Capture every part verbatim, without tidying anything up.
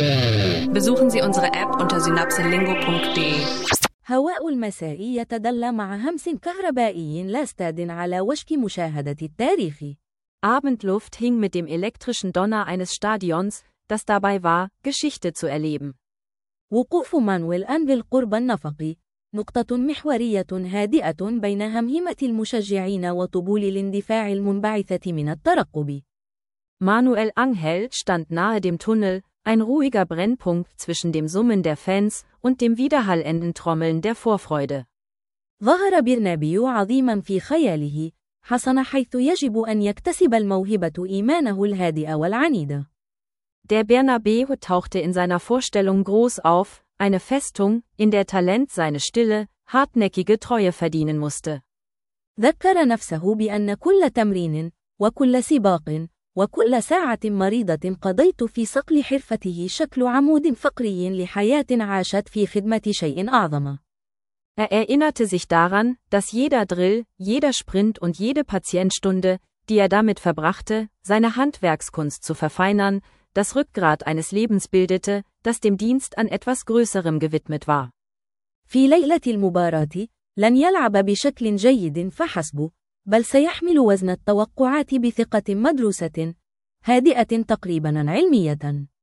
Besuchen Sie unsere App unter synapselingo punkt de. هواء المساء يتدلى مع همس كهربائي لا استاد على وشك مشاهدة التاريخ. Abendluft hing mit dem elektrischen Donner eines Stadions, das dabei war, Geschichte zu erleben. وقوف مانويل أنفيل قرب النفق، نقطة محورية هادئة بين همهمة المشجعين وطبول الاندفاع المنبعثة من الترقب. Manuel Angel stand nahe dem Tunnel, ein ruhiger Brennpunkt zwischen dem Summen der Fans und dem widerhallenden Trommeln der Vorfreude. ظهر برنابيو عظيما في خياله، حصن حيث يجب أن يكتسب الموهبة إيمانه الهادئ والعنيد. Der Bernabeu tauchte in seiner Vorstellung groß auf, eine Festung, in der Talent seine stille, hartnäckige Treue verdienen musste. ذكر نفسه بأن كل تمرين، وكل سباق، وكل ساعة مريضة قضيت في صقل حرفته شكل عمود فقري لحياة عاشت في خدمة شيء أعظم. Er erinnerte sich daran, dass jeder Drill, jeder Sprint und jede Patientstunde, die er damit verbrachte, seine Handwerkskunst zu verfeinern, das Rückgrat eines Lebens bildete, das dem Dienst an etwas Größerem gewidmet war. في ليلة المباراة، لن يلعب بشكل جيد فحسب، بل سيحمل وزن التوقعات بثقة مدروسة، هادئة تقريباً علمية.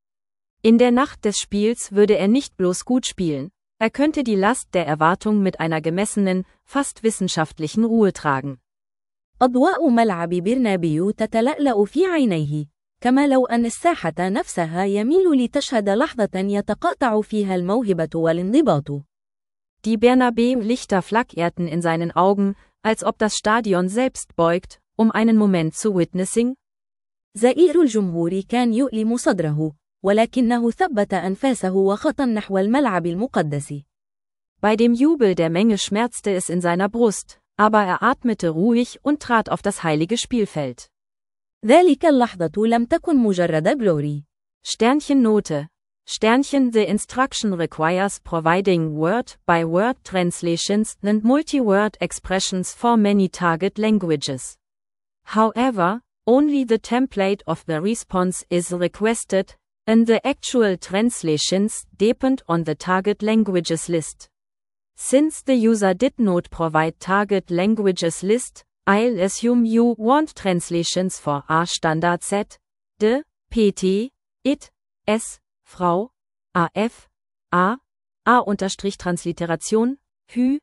In der Nacht des Spiels würde er nicht bloß gut spielen, er könnte die Last der Erwartung mit einer gemessenen, fast wissenschaftlichen Ruhe tragen. أضواء ملعب برنابيو تتلألأ في عينيه، كما لو أن الساحة نفسها يميل لتشهد لحظة يتقاطع فيها الموهبة والانضباط. Die Bernabeu-Lichter flackerten in seinen Augen, als ob das Stadion selbst beugt, um einen Moment zu witnessing. زئير الجمهور كان يؤلم صدره، ولكنه ثبت أنفاسه وخطى نحو الملعب المقدس. Bei dem Jubel der Menge schmerzte es in seiner Brust, aber er atmete ruhig und trat auf das heilige Spielfeld. ذلك اللحظة لم تكن مجرد جلوري. Sternchen Note. Sternchen The instruction requires providing word-by-word translations and multi-word expressions for many target languages. However, only the template of the response is requested, and the actual translations depend on the target languages list. Since the user did not provide target languages list, I'll assume you want translations for A Standard Set, D, P T, It, S, Frau, A F, A, A-Transliteration, Hü,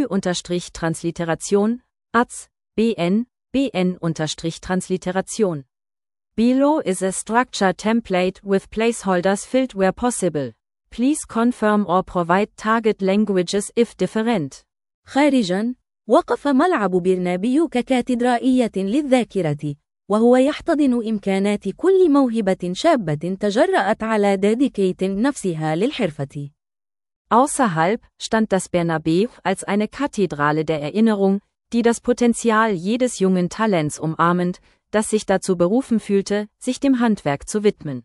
Hü-Transliteration, A Z, B N, B N-Transliteration. Below is a structure template with placeholders filled where possible. Please confirm or provide target languages if different. خارجاً، وقف ملعب برنابيو ككاتدرائية للذاكرة، وهو يحتضن إمكانات كل موهبة شابة تجرأت على ديديكيتنج نفسها للحرفة. Außerhalb stand das Bernabeu als eine Kathedrale der Erinnerung, die das Potenzial jedes jungen Talents umarmend, das sich dazu berufen fühlte, sich dem Handwerk zu widmen.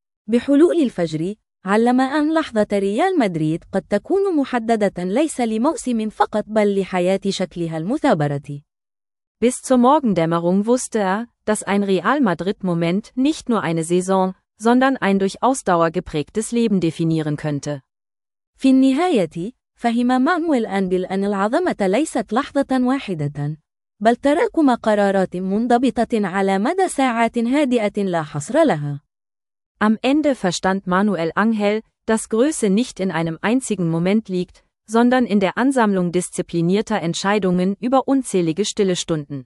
بحلول الفجر، علم أن لحظة ريال مدريد قد تكون محددة ليس لموسم فقط بل لحياة شكلها المثابرة. Bis zur Morgendämmerung wusste er, dass ein Real Madrid-Moment nicht nur eine Saison, sondern ein durch Ausdauer geprägtes Leben definieren könnte. في النهاية، فهم مانويل أنفيل أن العظمة ليست لحظة واحدة، بل تراكم قرارات منضبطة على مدى ساعات هادئة لا حصر لها. Am Ende verstand Manuel Angel, dass Größe nicht in einem einzigen Moment liegt, sondern in der Ansammlung disziplinierter Entscheidungen über unzählige stille Stunden.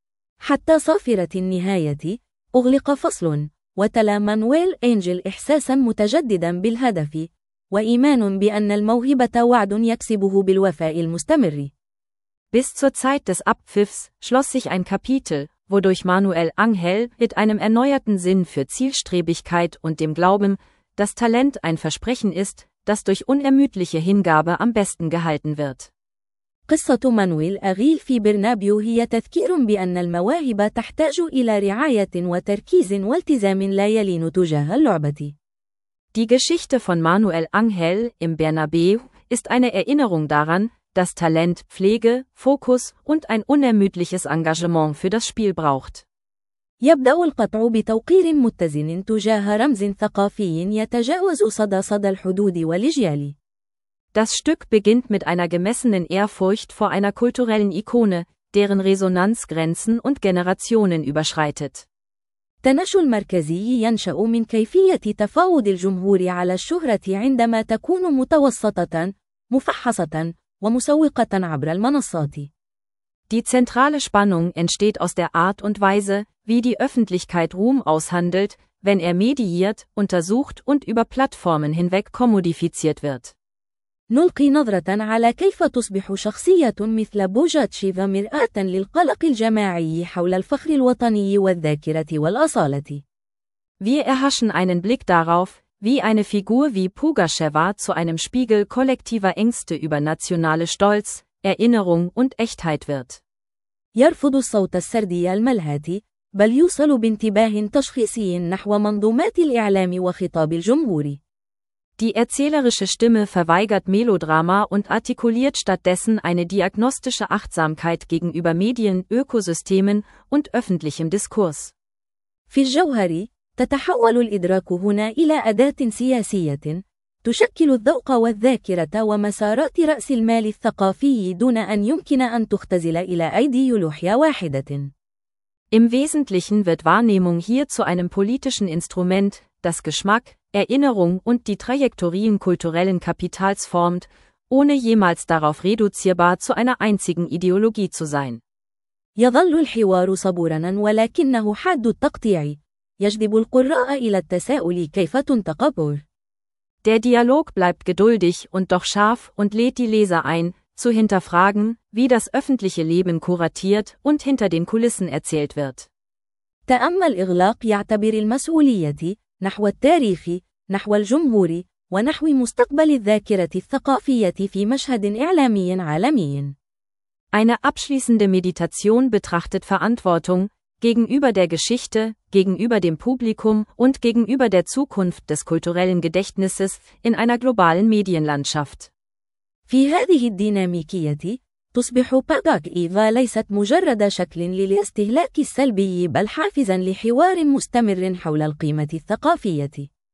حتى صافرة النهاية، أغلق فصل، وتلا مانويل أنجل إحساسا متجددا بالهدف، وإيمان بأن الموهبة وعد يكسبه بالوفاء المستمر. Bis zur Zeit des Abpfiffs schloss sich ein Kapitel, wodurch Manuel Angel mit einem erneuerten Sinn für Zielstrebigkeit und dem Glauben, dass Talent ein Versprechen ist, das durch unermüdliche Hingabe am besten gehalten wird. قصة مانويل أغيل في برنابيو هي تذكير بأن المواهب تحتاج إلى رعاية وتركيز والتزام لا يلين تجاه اللعبة. Die Geschichte von Manuel Angel im Bernabeu ist eine Erinnerung daran, dass Talent Pflege, Fokus und ein unermüdliches Engagement für das Spiel braucht. يبدأ القطع بتوقير متزن تجاه رمز ثقافي يتجاوز صدى صدى الحدود والأجيال. Das Stück beginnt mit einer gemessenen Ehrfurcht vor einer kulturellen Ikone, deren Resonanz Grenzen und Generationen überschreitet. التنشؤ المركزي ينشأ من كيفية تفاوض الجمهور على الشهرة عندما تكون متوسطة، مفحصة، ومسوقة عبر المنصات. Die zentrale Spannung entsteht aus der Art und Weise, wie die Öffentlichkeit Ruhm aushandelt, wenn er mediiert, untersucht und über Plattformen hinweg kommodifiziert wird. نلقي نظرة على كيف تصبح شخصية مثل بوجاتشيفا مرآة للقلق الجماعي حول الفخر الوطني والذاكرة والأصالة. Wir erhaschen einen Blick darauf, wie eine Figur wie Pugachewa zu einem Spiegel kollektiver Ängste über nationale Stolz, Erinnerung und Echtheit wird. يرفض الصوت السردي الملهى، بل يوصل بانتباه تشخيصي نحو منظومات الإعلام وخطاب الجمهور. Die erzählerische Stimme verweigert Melodrama und artikuliert stattdessen eine diagnostische Achtsamkeit gegenüber Medien, Ökosystemen und öffentlichem Diskurs. في الجوهر، تتحول الإدراك هنا إلى أداة سياسية، تشكل الذوق والذاكرة ومسارات رأس المال الثقافي دون أن يمكن أن تختزل إلى أيديولوحيا واحدة. Im Wesentlichen wird Wahrnehmung hier zu einem politischen Instrument, das Geschmack, Erinnerung und die Trajektorien kulturellen Kapitals formt, ohne jemals darauf reduzierbar zu einer einzigen Ideologie zu sein. يظل الحوار صبورا ولكنه حاد التقطيع، يجذب القراء إلى التساؤل كيف تنتقب. Der Dialog bleibt geduldig und doch scharf und lädt die Leser ein, zu hinterfragen, wie das öffentliche Leben kuratiert und hinter den Kulissen erzählt wird. تأمل إغلاق يعتبر المسؤولية نحو التاريخ، نحو الجمهور، ونحو مستقبل الذاكرة الثقافية في مشهد إعلامي عالمي. Eine abschließende Meditation betrachtet Verantwortung gegenüber der Geschichte, gegenüber dem Publikum und gegenüber der Zukunft des kulturellen Gedächtnisses in einer globalen Medienlandschaft. في هذه الديناميكية، تصبح باغاك إيفا ليست مجرد شكل للاستهلاك السلبي بل حافزاً لحوار مستمر حول القيمة الثقافية.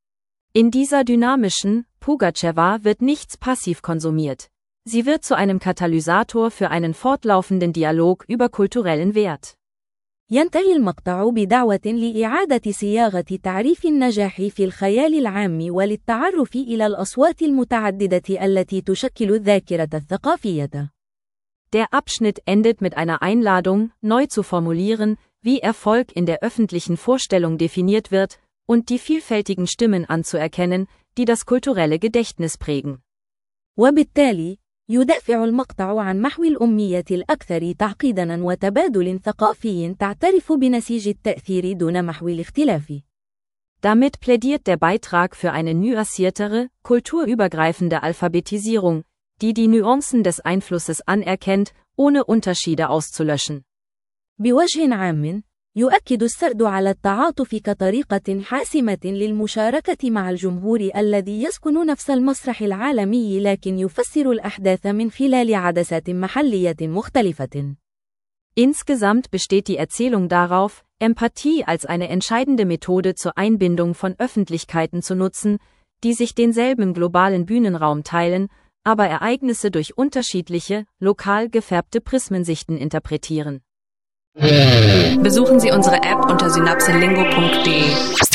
In dieser dynamischen, Pugachewa wird nichts passiv konsumiert. Sie wird zu einem Katalysator für einen fortlaufenden Dialog über kulturellen Wert. ينتهي المقطع بدعوة لإعادة صياغة تعريف النجاح في الخيال العام وللتعرف إلى الأصوات المتعددة التي تشكل الذاكرة الثقافية. Der Abschnitt endet mit einer Einladung, neu zu formulieren, wie Erfolg in der öffentlichen Vorstellung definiert wird, und die vielfältigen Stimmen anzuerkennen, die das kulturelle Gedächtnis prägen. وبالتالي، يدافع المقطع عن محو الأمية الأكثر تعقيداً وتبادل ثقافي تعترف بنسيج التأثير دون محو الاختلاف. Damit plädiert der Beitrag für eine nuanciertere, kulturübergreifende Alphabetisierung, die die Nuancen des Einflusses anerkennt, ohne Unterschiede auszulöschen. بوجه عام، يؤكد السرد على التعاطف كطريقة حاسمة للمشاركة مع الجمهور الذي يسكن نفس المسرح العالمي لكن يفسر الأحداث من خلال عدسات محلية مختلفة. Insgesamt besteht die Erzählung darauf, Empathie als eine entscheidende Methode zur Einbindung von Öffentlichkeiten zu nutzen, die sich denselben globalen Bühnenraum teilen, aber Ereignisse durch unterschiedliche, lokal gefärbte Prismensichten interpretieren. Besuchen Sie unsere App unter synapselingo punkt de.